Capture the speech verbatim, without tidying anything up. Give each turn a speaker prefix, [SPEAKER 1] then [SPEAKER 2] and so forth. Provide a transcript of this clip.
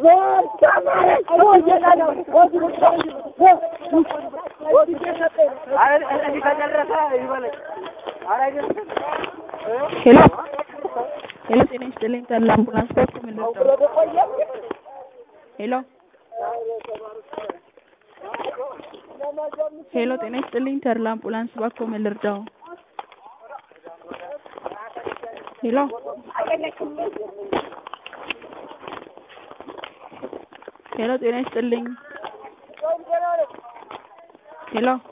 [SPEAKER 1] Hello. Hello, ጤና ይስጥልኝ ተድላ አምቡላንስ በኩል ምን ልርዳው? ሄሎ ሄሎ ጤና ይስጥልኝ ተድላ አምቡላንስ በኩል ምን ልርዳው? ሄሎ ሄሎ ጤና ይስጥልኝ ሄሎ